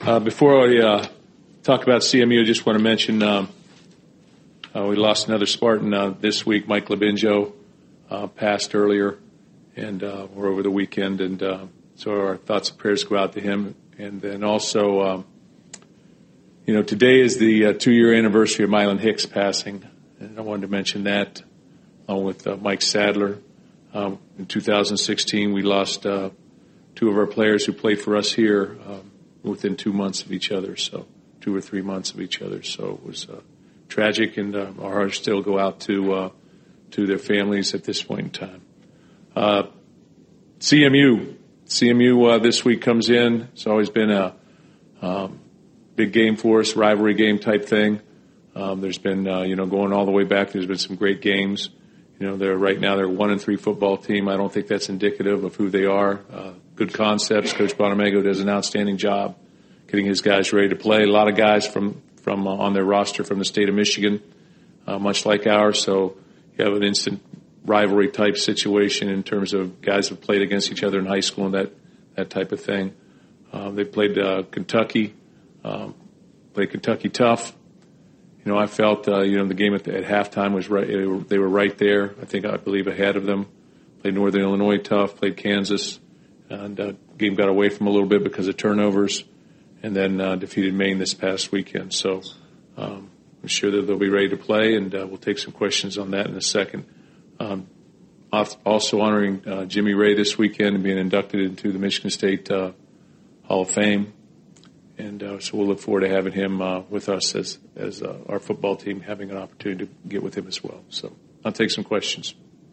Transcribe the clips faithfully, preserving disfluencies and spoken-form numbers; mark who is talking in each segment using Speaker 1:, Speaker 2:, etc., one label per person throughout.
Speaker 1: Uh, before I uh, talk about C M U, I just want to mention um, uh, we lost another Spartan uh, this week. Mike Labinjo uh, passed earlier, and uh, we're over the weekend, and uh, so our thoughts and prayers go out to him. And then also, um, you know, today is the uh, two-year anniversary of Mylon Hicks passing, and I wanted to mention that, along with uh, Mike Sadler. Um, in two thousand sixteen, we lost uh, two of our players who played for us here um, within two months of each other, so two or three months of each other. So it was uh, tragic, and uh, our hearts still go out to uh, to their families at this point in time. Uh, C M U, C M U uh, this week comes in. It's always been a um, big game for us, rivalry game type thing. Um, there's been, uh, you know, going all the way back. There's been some great games. You know, they're right now they're a one and three football team. I don't think that's indicative of who they are. Uh, good concepts. Coach Bonamego does an outstanding job getting his guys ready to play. A lot of guys from from uh, on their roster from the state of Michigan, uh, much like ours. So you have an instant rivalry type situation in terms of guys who played against each other in high school and that that type of thing. Uh, they played uh, Kentucky, um, played Kentucky tough. You know, I felt, uh, you know, the game at, the, at halftime was right. They were, they were right there. I think, I believe, ahead of them. Played Northern Illinois tough, played Kansas, and uh, game got away from them a little bit because of turnovers, and then uh, defeated Maine this past weekend. So um, I'm sure that they'll be ready to play, and uh, we'll take some questions on that in a second. Um, also honoring uh, Jimmy Ray this weekend and being inducted into the Michigan State uh, Hall of Fame. And uh, so we'll look forward to having him uh, with us as as uh, our football team, having an opportunity to get with him as well. So I'll take some questions.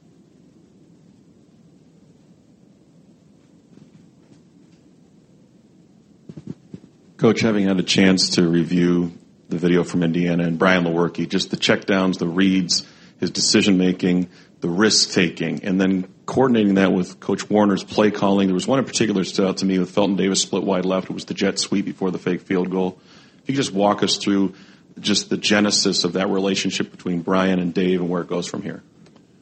Speaker 2: Coach, having had a chance to review the video from Indiana and Brian Lewerke, just the checkdowns, the reads, his decision-making, the risk-taking, and then coordinating that with Coach Warner's play calling. There was one in particular that stood out to me with Felton Davis split wide left. It was the jet sweep before the fake field goal. If you could just walk us through just the genesis of that relationship between Brian and Dave and where it goes from here.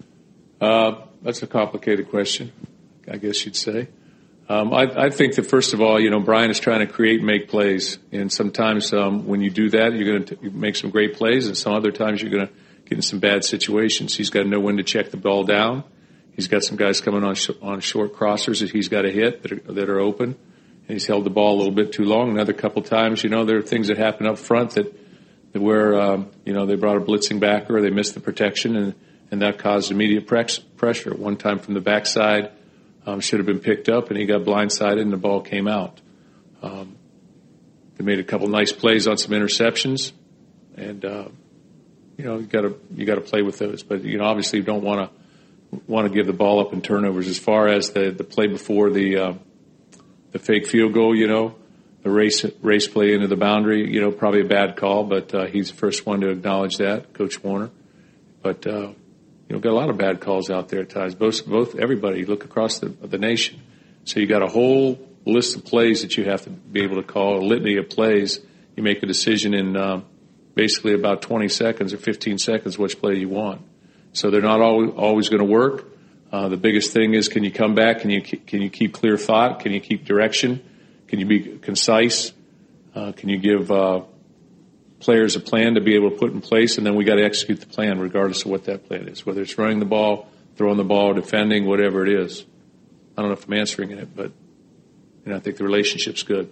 Speaker 1: Uh, that's a complicated question, I guess you'd say. Um, I, I think that, first of all, you know, Brian is trying to create and make plays. And sometimes um, when you do that, you're going to make some great plays, and some other times you're going to get in some bad situations. He's got to know when to check the ball down. He's got some guys coming on sh- on short crossers that he's got to hit that are, that are open. And he's held the ball a little bit too long. Another couple times, you know, there are things that happen up front that, that where, um, you know, they brought a blitzing backer or they missed the protection, and, and that caused immediate pre- pressure. One time from the backside, um, should have been picked up, and he got blindsided, and the ball came out. Um, they made a couple nice plays on some interceptions, and, uh, you know, you got to you got to play with those. But, you know, obviously you don't want to want to give the ball up in turnovers. As far as the, the play before the uh, the fake field goal, you know, the race race play into the boundary, you know, probably a bad call, but uh, he's the first one to acknowledge that, Coach Warner. But, uh, you know, got a lot of bad calls out there at times. Both, both everybody, look across the, the nation. So you got a whole list of plays that you have to be able to call, a litany of plays. You make a decision in uh, basically about twenty seconds or fifteen seconds which play you want. So they're not always, always going to work. Uh, the biggest thing is, can you come back? Can you can you keep clear thought? Can you keep direction? Can you be concise? Uh, can you give uh, players a plan to be able to put in place? And then we got to execute the plan regardless of what that plan is, whether it's running the ball, throwing the ball, defending, whatever it is. I don't know if I'm answering it, but you know, I think the relationship's good.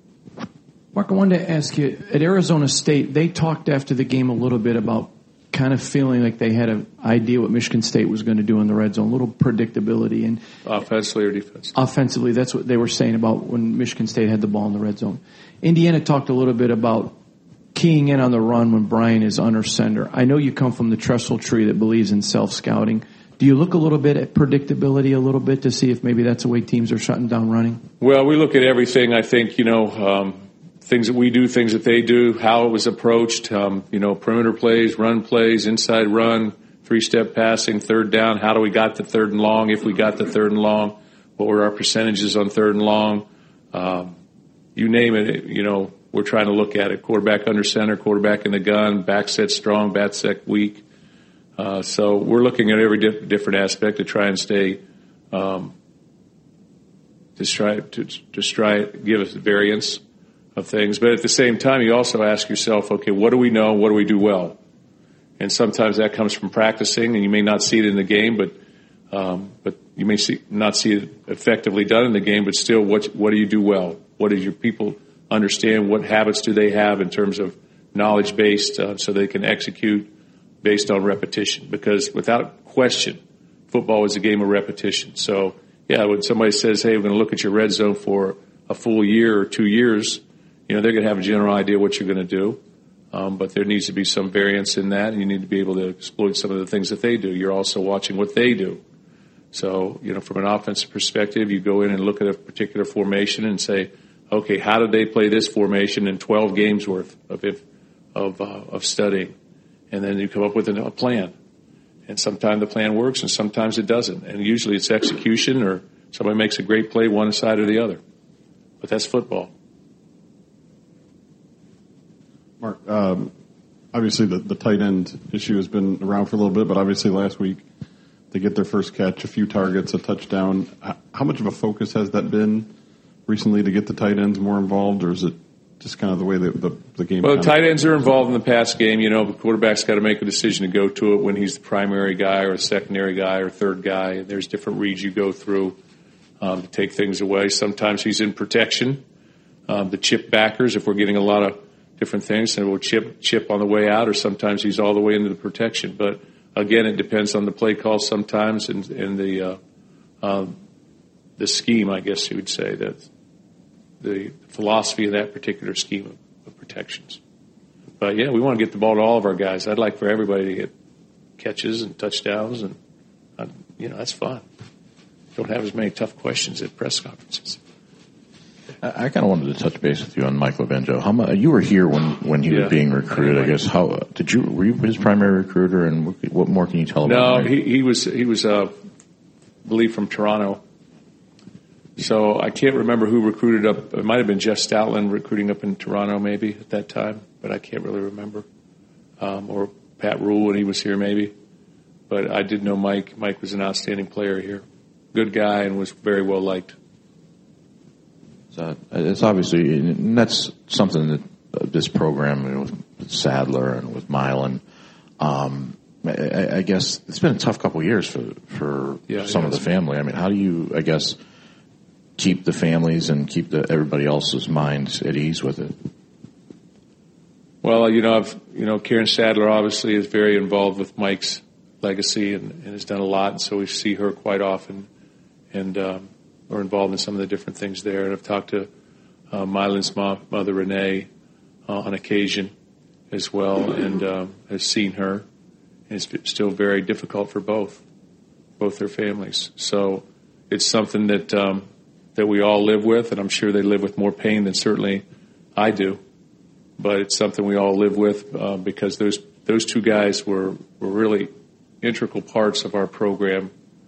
Speaker 3: Mark, I wanted to ask you, at Arizona State, they talked after the game a little bit about kind of feeling like they had an idea what Michigan State was going to do in the red zone, a little predictability. And
Speaker 1: offensively or defensively?
Speaker 3: Offensively, that's what they were saying about when Michigan State had the ball in the red zone. Indiana talked a little bit about keying in on the run when Brian is under center. I know you come from the Trestle tree that believes in self-scouting. Do you look a little bit at predictability a little bit to see if maybe that's the way teams are shutting down running?
Speaker 1: Well, we look at everything. I think, you know, um, things that we do, things that they do, how it was approached, um, you know, perimeter plays, run plays, inside run, three-step passing, third down. How do we got to third and long? If we got to third and long, what were our percentages on third and long? Um, you name it, you know, we're trying to look at it. Quarterback under center, quarterback in the gun, back set strong, back set weak. Uh, so we're looking at every diff- different aspect to try and stay, um, to try to, to try give us variance. of things. But at the same time, you also ask yourself, okay, what do we know? What do we do well? And sometimes that comes from practicing, and you may not see it in the game, but um, but you may see, not see it effectively done in the game. But still, what what do you do well? What do your people understand? What habits do they have in terms of knowledge based, uh, so they can execute based on repetition? Because without question, football is a game of repetition. So yeah, when somebody says, "Hey, we're going to look at your red zone for a full year or two years," you know, they're going to have a general idea what you're going to do. Um, but there needs to be some variance in that, and you need to be able to exploit some of the things that they do. You're also watching what they do. So, you know, from an offensive perspective, you go in and look at a particular formation and say, okay, how did they play this formation in twelve games worth of of, uh, of studying? And then you come up with a plan. And sometimes the plan works and sometimes it doesn't. And usually it's execution, or somebody makes a great play one side or the other. But that's football.
Speaker 4: Mark, um, obviously the, the tight end issue has been around for a little bit, but obviously last week they get their first catch, a few targets, a touchdown. How much of a focus has that been recently to get the tight ends more involved, or is it just kind of the way that the, the game?
Speaker 1: Well, the tight ends are involved in the pass game. You know, the quarterback's got to make a decision to go to it when he's the primary guy or a secondary guy or third guy. There's different reads you go through um, to take things away. Sometimes he's in protection. Um, the chip backers, if we're getting a lot of different things, and we'll chip chip on the way out, or sometimes he's all the way into the protection. But again, it depends on the play call sometimes, and, and the uh, um, the scheme, I guess you would say, that the philosophy of that particular scheme of, of protections. But yeah, we want to get the ball to all of our guys. I'd like for everybody to get catches and touchdowns, and uh, you know, that's fun. Don't have as many tough questions at press conferences.
Speaker 5: I, I kind of wanted to touch base with you on Mike Lebenjo. How much, you were here when, when he
Speaker 1: yeah.
Speaker 5: was being recruited, I guess. How did you were you his primary recruiter, and what, what more can you tell about
Speaker 1: No,
Speaker 5: Mike?
Speaker 1: he, he was he was uh, I believe from Toronto. So I can't remember who recruited up. It might have been Jeff Stoutland recruiting up in Toronto, maybe at that time, but I can't really remember. Um, or Pat Rule when he was here, maybe. But I did know Mike. Mike was an outstanding player here, good guy, and was very well liked.
Speaker 5: Uh, it's obviously, and that's something that uh, this program, you know, with Sadler and with Milan, um, I, I guess it's been a tough couple of years for for
Speaker 1: yeah,
Speaker 5: some of the family. I mean, how do you, I guess, keep the families and keep the, everybody else's minds at ease with it?
Speaker 1: Well, you know, I've, you know, Karen Sadler obviously is very involved with Mike's legacy and, and has done a lot, and so we see her quite often, and um, we're involved in some of the different things there. And I've talked to uh, Milan's mom, mother, Renee, uh, on occasion as well, and um, has seen her. And it's still very difficult for both, both their families. So it's something that um, that we all live with, and I'm sure they live with more pain than certainly I do. But it's something we all live with uh, because those those two guys were, were really integral parts of our program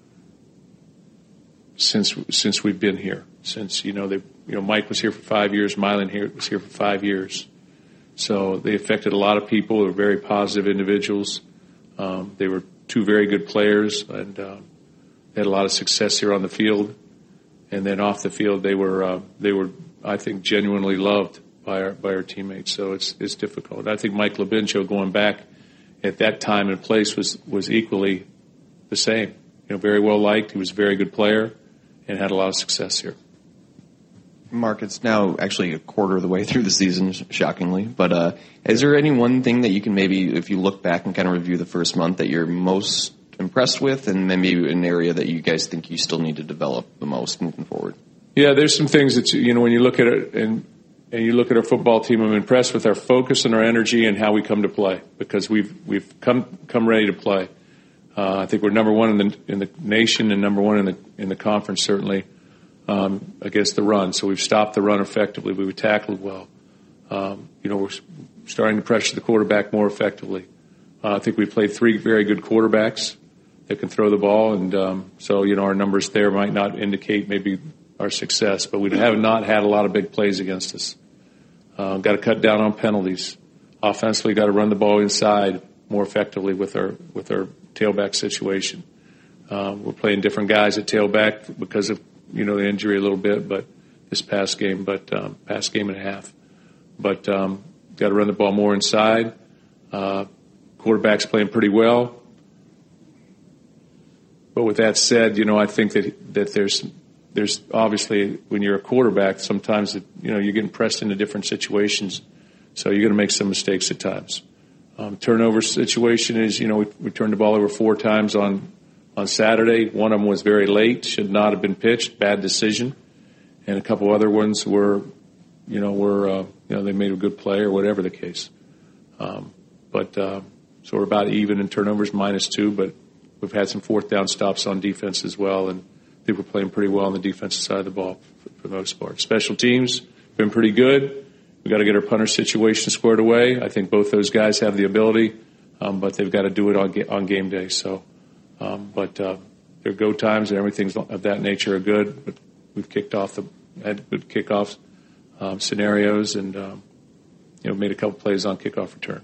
Speaker 1: since since we've been here. Since you know they you know Mike was here for five years, Milan here was here for five years. So they affected a lot of people. They were very positive individuals. Um, they were two very good players, and uh, they had a lot of success here on the field. And then off the field, they were uh, they were I think genuinely loved by our by our teammates. So it's it's difficult. I think Mike Lebenjo going back at that time and place was was equally the same. You know, very well liked. He was a very good player and had a lot of success here.
Speaker 6: Mark, it's now actually a quarter of the way through the season, shockingly. But uh, is there any one thing that you can maybe, if you look back and kind of review the first month, that you're most impressed with, and maybe an area that you guys think you still need to develop the most moving forward?
Speaker 1: Yeah, there's some things that, you know, when you look at it and and you look at our football team, I'm impressed with our focus and our energy and how we come to play, because we've we've come come ready to play. Uh, I think we're number one in the in the nation and number one in the in the conference, certainly, um, against the run. So we've stopped the run effectively. We've tackled well. Um, you know, we're starting to pressure the quarterback more effectively. Uh, I think we've played three very good quarterbacks that can throw the ball, and um, so you know our numbers there might not indicate maybe our success, but we have not had a lot of big plays against us. Uh, got to cut down on penalties. Offensively, got to run the ball inside more effectively with our with our tailback situation. Um, we're playing different guys at tailback because of you know the injury a little bit, but this past game, but um, past game and a half. but um, got to run the ball more inside. Uh, quarterback's playing pretty well. But with that said, you know, I think that that there's there's obviously when you're a quarterback, sometimes it, you know you're getting pressed into different situations, so you're going to make some mistakes at times. Um, turnover situation is, you know, we, we turned the ball over four times on on Saturday. One of them was very late, should not have been pitched, bad decision, and a couple other ones were, you know, were uh, you know they made a good play or whatever the case. Um, but uh, so we're about even in turnovers, minus two, but we've had some fourth down stops on defense as well, and I think we're playing pretty well on the defensive side of the ball for, for the most part. Special teams been pretty good. We've got to get our punter situation squared away. I think both those guys have the ability, um, but they've got to do it on, ga- on game day. So, um, but uh, their go times and everything of that nature are good. But we've kicked off the had good kickoff um, scenarios, and um, you know made a couple plays on kickoff return.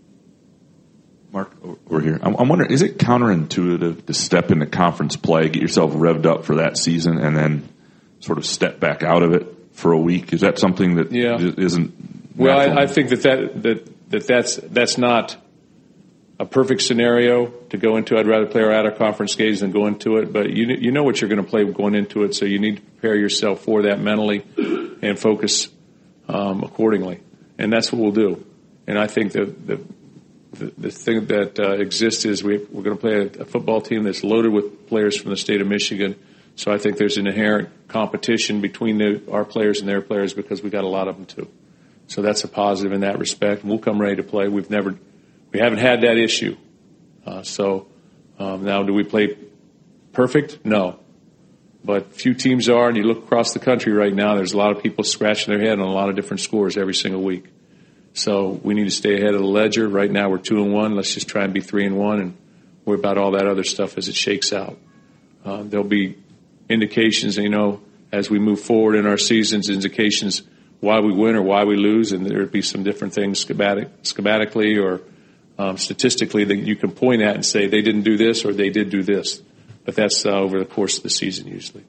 Speaker 7: Mark, over here. I'm, I'm wondering, is it counterintuitive to step into conference play, get yourself revved up for that season, and then sort of step back out of it for a week? Is that something that
Speaker 1: yeah.
Speaker 7: isn't?
Speaker 1: Well, I, I think that, that that that that's that's not a perfect scenario to go into. I'd rather play our out of conference games than go into it. But you you know what you're going to play going into it, so you need to prepare yourself for that mentally and focus um, accordingly. And that's what we'll do. And I think that the The, the thing that uh, exists is we, we're going to play a, a football team that's loaded with players from the state of Michigan. So I think there's an inherent competition between the, our players and their players because we got a lot of them too. So that's a positive in that respect. We'll come ready to play. We've never, we haven't had that issue. Uh, so um, now, do we play perfect? No. But few teams are, and you look across the country right now. There's a lot of people scratching their head on a lot of different scores every single week. So we need to stay ahead of the ledger. Right now we're two and one. Let's just try and be three and one and worry about all that other stuff as it shakes out. Uh, there'll be indications, you know, as we move forward in our seasons, indications why we win or why we lose, and there'll be some different things schematic, schematically or um, statistically that you can point at and say they didn't do this or they did do this. But that's uh, over the course of the season usually.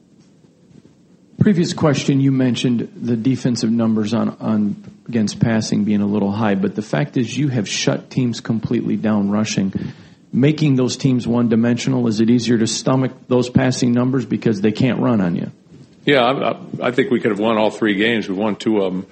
Speaker 3: Previous question, you mentioned the defensive numbers on, on against passing being a little high, but the fact is you have shut teams completely down rushing. Making those teams one-dimensional, is it easier to stomach those passing numbers because they can't run on you?
Speaker 1: Yeah, I, I think we could have won all three games. We won two of them.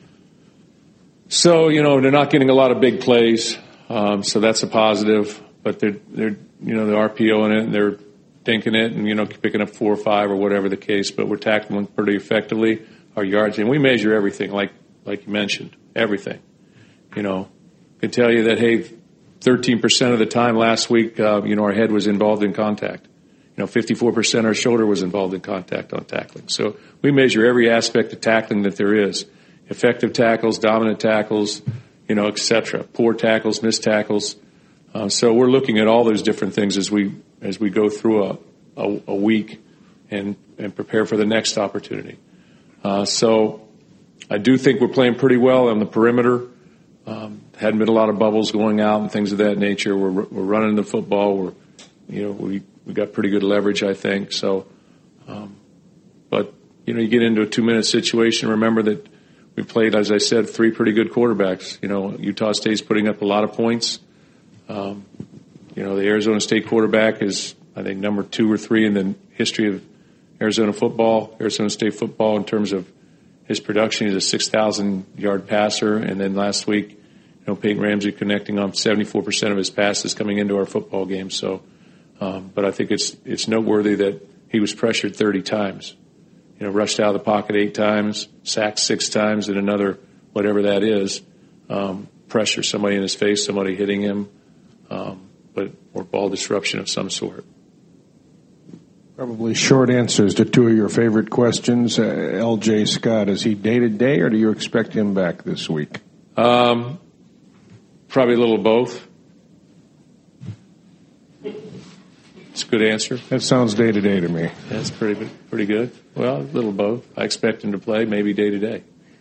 Speaker 1: So, you know, they're not getting a lot of big plays, um, so that's a positive. But they're, they're you know, they're RPOing it, and they're dinking it and, you know, picking up four or five or whatever the case, but we're tackling pretty effectively our yards. And we measure everything, like like you mentioned, everything. You know, I can tell you that, hey, thirteen percent of the time last week, uh, you know, our head was involved in contact. You know, fifty-four percent our shoulder was involved in contact on tackling. So we measure every aspect of tackling that there is. Effective tackles, dominant tackles, you know, et cetera. Poor tackles, missed tackles. Uh, so we're looking at all those different things as we as we go through a, a, a week and, and prepare for the next opportunity. Uh, so I do think we're playing pretty well on the perimeter. Um, hadn't been a lot of bubbles going out and things of that nature. We're we're running the football. We're you know we we got pretty good leverage, I think. So, um, but you know you get into a two minute situation. Remember that we played, as I said, three pretty good quarterbacks. You know Utah State's putting up a lot of points. Um, you know, the Arizona State quarterback is, I think, number two or three in the history of Arizona football, Arizona State football, in terms of his production. He's a six thousand yard passer. And then last week, you know, Peyton Ramsey connecting on seventy-four percent of his passes coming into our football game. So, um, but I think it's it's noteworthy that he was pressured thirty times. You know, rushed out of the pocket eight times, sacked six times, and another, whatever that is, um, pressure, somebody in his face, somebody hitting him. Um, but or ball disruption of some sort.
Speaker 8: Probably short answers to two of your favorite questions. Uh, L J Scott, is he day-to-day, or do you expect him back this week?
Speaker 1: Um, probably a little of both. It's a good answer.
Speaker 8: That sounds day-to-day to me.
Speaker 1: That's pretty pretty good. Well, a little of both. I expect him to play maybe day-to-day.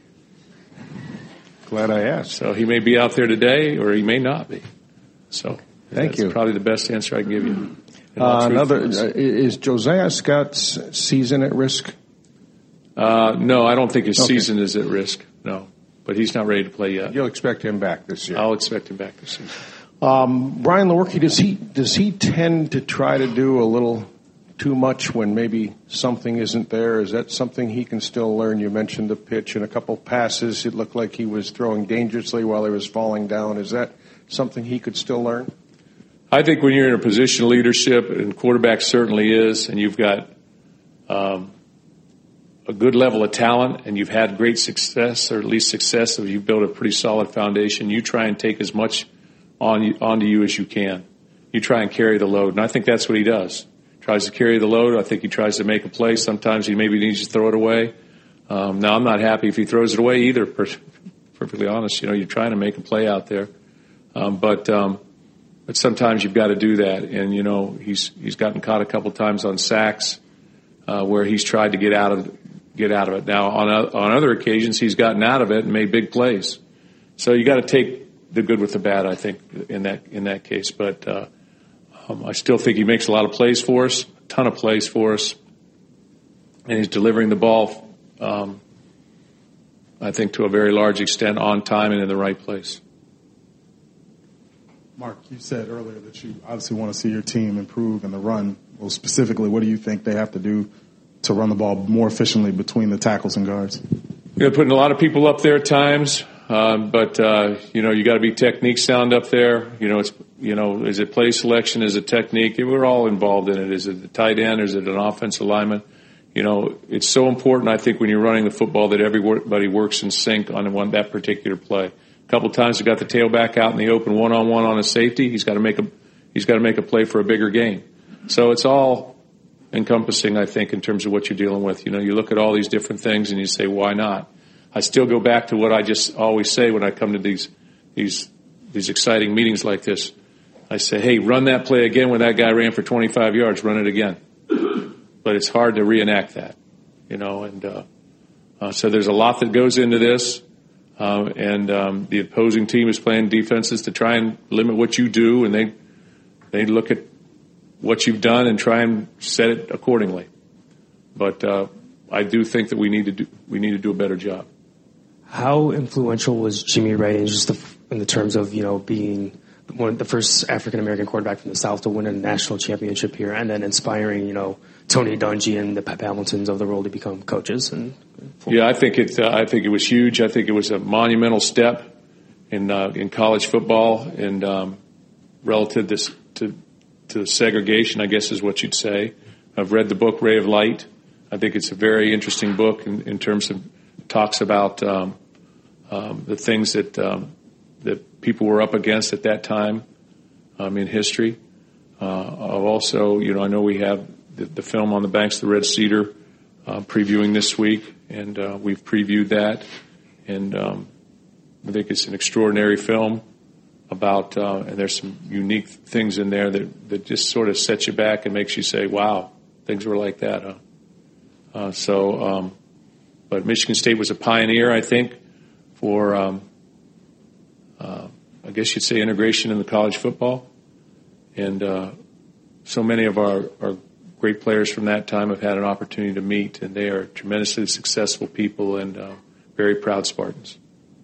Speaker 8: Glad I asked.
Speaker 1: So he may be out there today, or he may not be. So
Speaker 8: Thank
Speaker 1: that's
Speaker 8: you.
Speaker 1: Probably the best answer I can give you.
Speaker 8: Uh, another uh, is Josiah Scott's season at risk?
Speaker 1: Uh, no, I don't think his
Speaker 8: okay.
Speaker 1: season is at risk. No. but he's not ready to play yet.
Speaker 8: You'll expect him back this year.
Speaker 1: I'll expect him back this year.
Speaker 8: Um, Brian Lewerke, does he does he tend to try to do a little too much when maybe something isn't there? Is that something he can still learn? You mentioned the pitch and a couple passes. It looked like he was throwing dangerously while he was falling down. Is that something he could still learn?
Speaker 1: I think when you're in a position of leadership, and quarterback certainly is, and you've got um, a good level of talent, and you've had great success, or at least success, so you've built a pretty solid foundation, you try and take as much on you, onto you as you can. You try and carry the load, and I think that's what he does. Tries to carry the load. I think he tries to make a play. Sometimes he maybe needs to throw it away. Um, now, I'm not happy if he throws it away either, per- perfectly honest. You know, you're trying to make a play out there. Um, but um, but sometimes you've got to do that. And, you know, he's he's gotten caught a couple times on sacks uh, where he's tried to get out of get out of it. Now, on a, on other occasions, he's gotten out of it and made big plays. So you got to take the good with the bad, I think, in that in that case. But uh, Um, I still think he makes a lot of plays for us, a ton of plays for us, and he's delivering the ball, um, I think, to a very large extent on time and in the right place.
Speaker 9: Mark, you said earlier that you obviously want to see your team improve in the run. Well, specifically, what do you think they have to do to run the ball more efficiently between the tackles and guards?
Speaker 1: You're putting a lot of people up there at times. Um, but, uh, you know, you got to be technique sound up there. You know, it's, you know, is it play selection? Is it technique? We're all involved in it. Is it the tight end? Is it an offensive lineman? You know, it's so important, I think, when you're running the football that everybody works in sync on one, that particular play. A couple of times we got the tailback out in the open one-on-one on a safety. He's got to make a, he's got to make a play for a bigger gain. So it's all encompassing, I think, in terms of what you're dealing with. You know, you look at all these different things and you say, why not? I still go back to what I just always say when I come to these these these exciting meetings like this. I say, hey, run that play again when that guy ran for twenty-five yards. Run it again. But it's hard to reenact that, you know. And uh, uh, so there's a lot that goes into this. Uh, and um, the opposing team is playing defenses to try and limit what you do, and they they look at what you've done and try and set it accordingly. But uh, I do think that we need to do we need to do a better job.
Speaker 10: How influential was Jimmy Ray in just the, in the terms of, you know, being one of the first African American quarterback from the South to win a national championship here, and then inspiring, you know, Tony Dungy and the Pep Hamiltons of the world to become coaches? And
Speaker 1: yeah, I think it. Uh, I think it was huge. I think it was a monumental step in uh, in college football, and um, relative this, to to segregation, I guess is what you'd say. I've read the book Ray of Light. I think it's a very interesting book in, in terms of talks about um, um, the things that um, that people were up against at that time um, in history. Uh, I've also, you know, I know we have the, the film On the Banks of the Red Cedar uh, previewing this week, and uh, we've previewed that. And um, I think it's an extraordinary film about, uh, and there's some unique things in there that, that just sort of sets you back and makes you say, wow, things were like that, huh? Uh, so, um, but Michigan State was a pioneer, I think, for, um, uh, I guess you'd say, integration in the college football. And uh, so many of our, our great players from that time have had an opportunity to meet, and they are tremendously successful people and uh, very proud Spartans.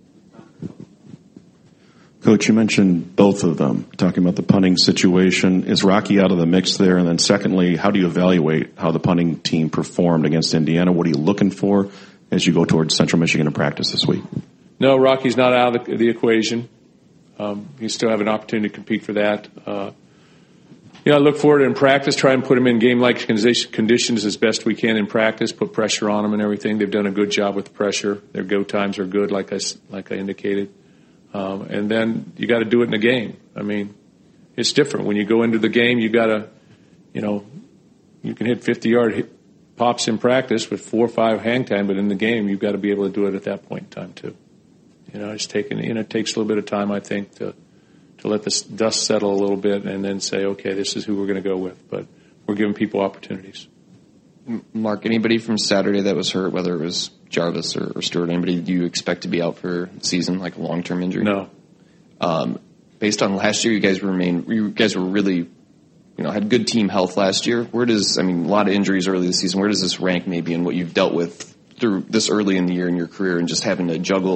Speaker 2: Coach, you mentioned both of them, talking about the punting situation. Is Rocky out of the mix there? And then secondly, how do you evaluate how the punting team performed against Indiana? What are you looking for as you go towards Central Michigan in practice this week?
Speaker 1: No, Rocky's not out of the, the equation. Um, you still have an opportunity to compete for that. Uh, you know, I look forward to in practice, try and put them in game-like conditions as best we can in practice, put pressure on them and everything. They've done a good job with the pressure. Their go times are good, like I, like I indicated. Um, and then you got to do it in a game. I mean, it's different. When you go into the game, you got to, you know, you can hit fifty-yard pops in practice with four or five hang time, but in the game, you've got to be able to do it at that point in time too. You know, it's taken. You know, it takes a little bit of time, I think, to to let the dust settle a little bit and then say, okay, this is who we're going to go with. But we're giving people opportunities.
Speaker 6: Mark, anybody from Saturday that was hurt, whether it was Jarvis or, or Stewart, anybody do you expect to be out for the season, like a long-term injury?
Speaker 1: No.
Speaker 6: Um, based on last year, you guys remain. You guys were really, you know, had good team health last year. Where does, I mean, a lot of injuries early this season. Where does this rank maybe in what you've dealt with through this early in the year in your career and just having to juggle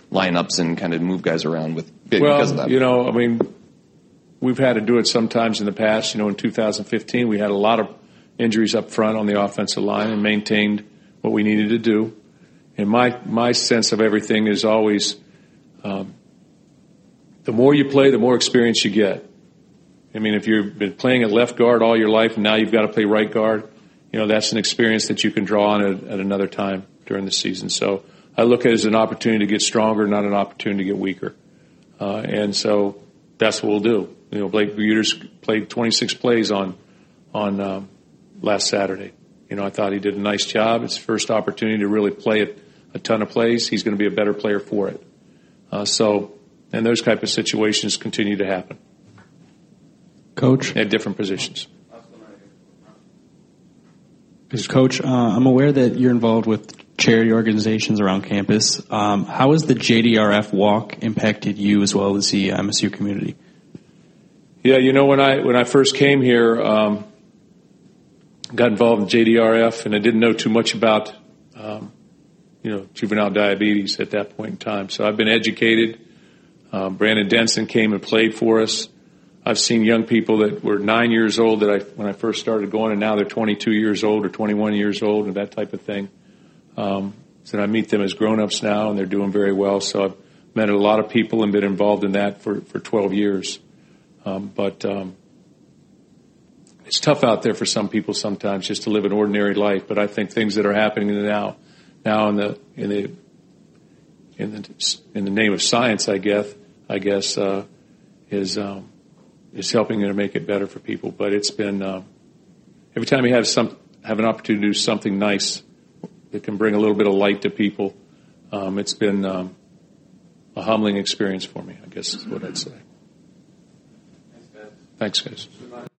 Speaker 6: lineups and kind of move guys around with because
Speaker 1: well,
Speaker 6: of that.
Speaker 1: you know, I mean, we've had to do it sometimes in the past. You know, in two thousand fifteen, we had a lot of injuries up front on the offensive line and maintained what we needed to do. And my my sense of everything is always, um, the more you play, the more experience you get. I mean, if you've been playing at left guard all your life and now you've got to play right guard, you know, that's an experience that you can draw on at, at another time during the season. So I look at it as an opportunity to get stronger, not an opportunity to get weaker. Uh, and so that's what we'll do. You know, Blake Bueters played twenty-six plays on on um, last Saturday. You know, I thought he did a nice job. It's his first opportunity to really play a, a ton of plays. He's going to be a better player for it. Uh, so, and those type of situations continue to happen.
Speaker 11: Coach?
Speaker 1: At different positions.
Speaker 11: Coach, uh, I'm aware that you're involved with charity organizations around campus. Um, how has the J D R F walk impacted you as well as the M S U community?
Speaker 1: Yeah, you know, when I when I first came here, um, got involved in J D R F, and I didn't know too much about, um, you know, juvenile diabetes at that point in time. So I've been educated. Um, Brandon Denson came and played for us. I've seen young people that were nine years old that I when I first started going, and now they're twenty-two years old or twenty-one years old, and that type of thing. Um, so I meet them as grown-ups now, and they're doing very well. So I've met a lot of people and been involved in that for, for twelve years. Um, but um, it's tough out there for some people sometimes just to live an ordinary life. But I think things that are happening now, now in the in the in the in the name of science, I guess, I guess, uh, is um, is helping to make it better for people. But it's been um, every time you have some have an opportunity to do something nice that can bring a little bit of light to people, um, it's been um, a humbling experience for me, I guess is what I'd say. Thanks, guys.